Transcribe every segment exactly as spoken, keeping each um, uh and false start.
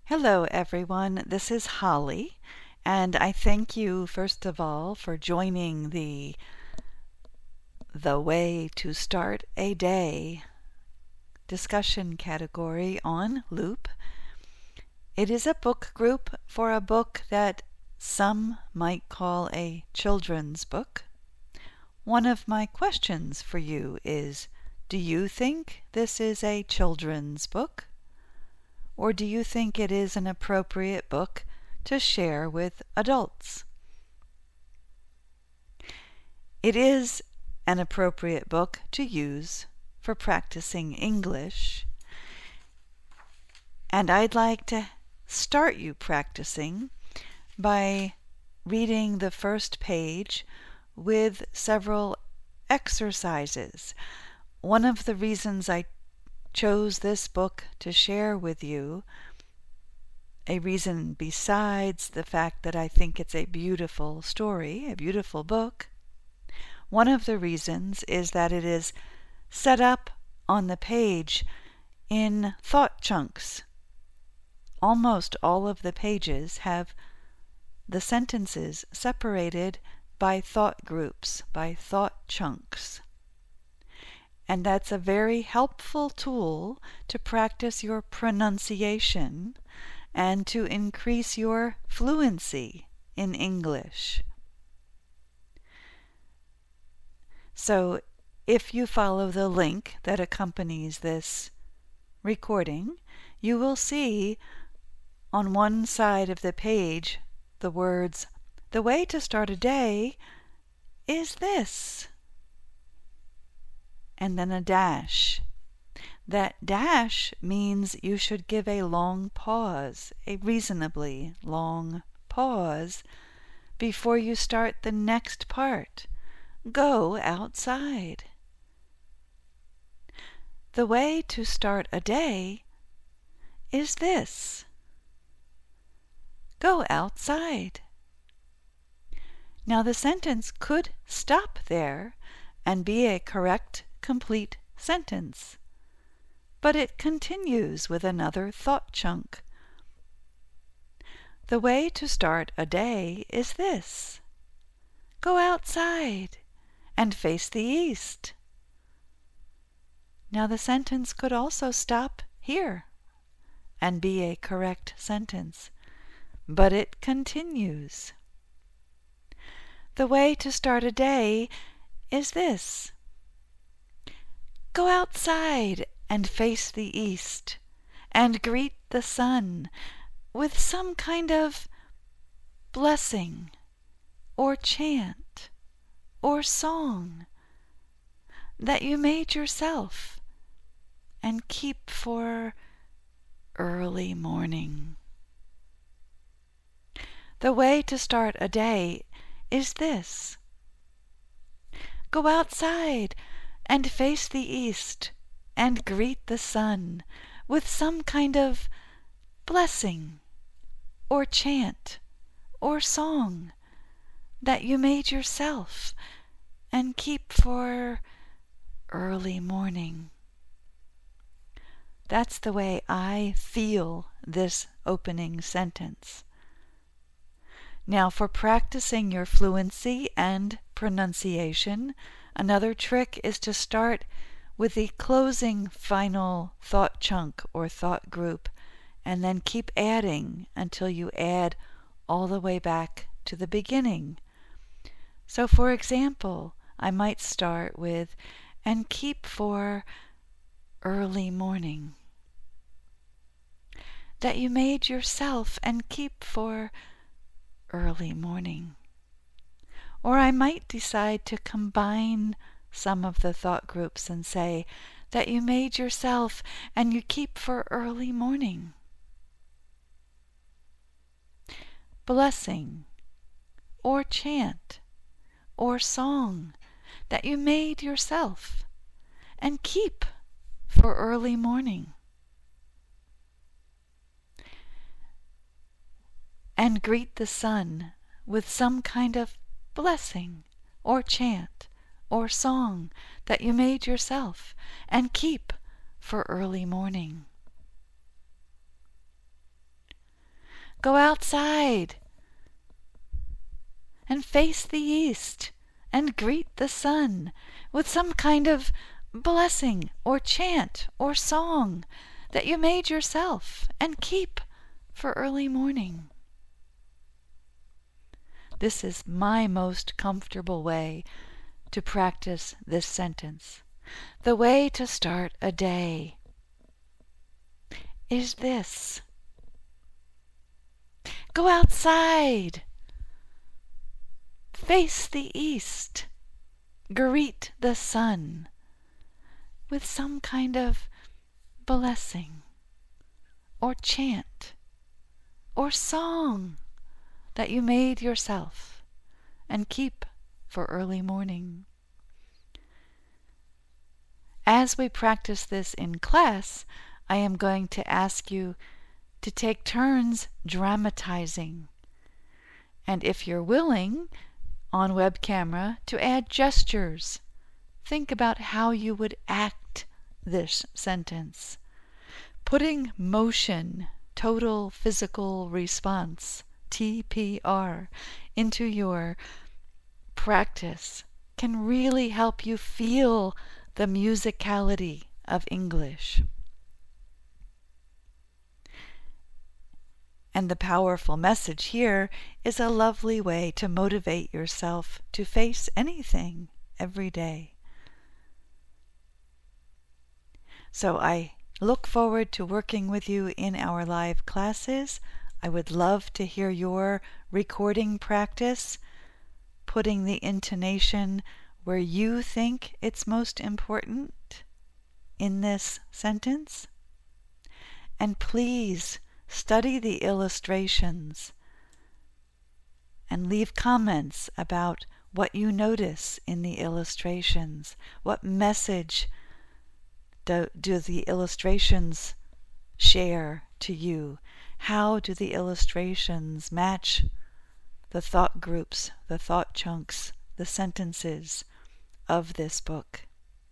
Hello, everyone. This is Holly, and I thank you, first of all, for joining the The Way to Start a Day discussion category on Loop. It is a book group for a book that some might call a children's book. One of my questions for you is, do you think this is a children's book? Or do you think it is an appropriate book to share with adults? It is an appropriate book to use for practicing English, and I'd like to start you practicing by reading the first page with several exercises. One of the reasons I chose this book to share with you, a reason besides the fact that I think it's a beautiful story, a beautiful book, one of the reasons is that it is set up on the page in thought chunks. Almost all of the pages have the sentences separated by thought groups, by thought chunks. And that's a very helpful tool to practice your pronunciation and to increase your fluency in English. So if you follow the link that accompanies this recording, you will see on one side of the page the words, "The way to start a day is this," and then a dash. That dash means you should give a long pause, a reasonably long pause, before you start the next part. Go outside. The way to start a day is this. Go outside. Now the sentence could stop there and be a correct, complete sentence, but it continues with another thought chunk. The way to start a day is this. Go outside and face the east. Now the sentence could also stop here and be a correct sentence, but it continues. The way to start a day is this. Go outside and face the east and greet the sun with some kind of blessing or chant or song that you made yourself and keep for early morning. The way to start a day is this. Go outside and face the east and greet the sun with some kind of blessing or chant or song that you made yourself and keep for early morning. That's the way I feel this opening sentence. Now, for practicing your fluency and pronunciation, another trick is to start with the closing final thought chunk or thought group, and then keep adding until you add all the way back to the beginning. So, for example, I might start with, and keep for early morning. That you made yourself and keep for early morning. Or I might decide to combine some of the thought groups and say that you made yourself and you keep for early morning. Blessing or chant or song that you made yourself and keep for early morning. And greet the sun with some kind of blessing or chant or song that you made yourself and keep for early morning. Go outside and face the east and greet the sun with some kind of blessing or chant or song that you made yourself and keep for early morning. This is my most comfortable way to practice this sentence. The way to start a day is this. Go outside. Face the east. Greet the sun with some kind of blessing or chant or song that you made yourself and keep for early morning. As we practice this in class, I am going to ask you to take turns dramatizing. And if you're willing, on web camera, to add gestures. Think about how you would act this sentence. Putting motion, total physical response, T P R, into your practice can really help you feel the musicality of English. And the powerful message here is a lovely way to motivate yourself to face anything every day. So I look forward to working with you in our live classes. I would love to hear your recording practice, putting the intonation where you think it's most important in this sentence. And please study the illustrations and leave comments about what you notice in the illustrations. What message do, do the illustrations share to you? How do the illustrations match the thought groups, the thought chunks, the sentences of this book?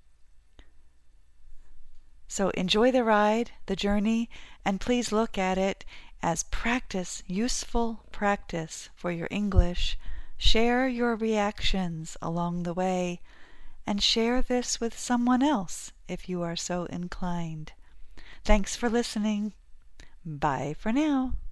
So enjoy the ride, the journey, and please look at it as practice, useful practice for your English. Share your reactions along the way, and share this with someone else if you are so inclined. Thanks for listening. Bye for now.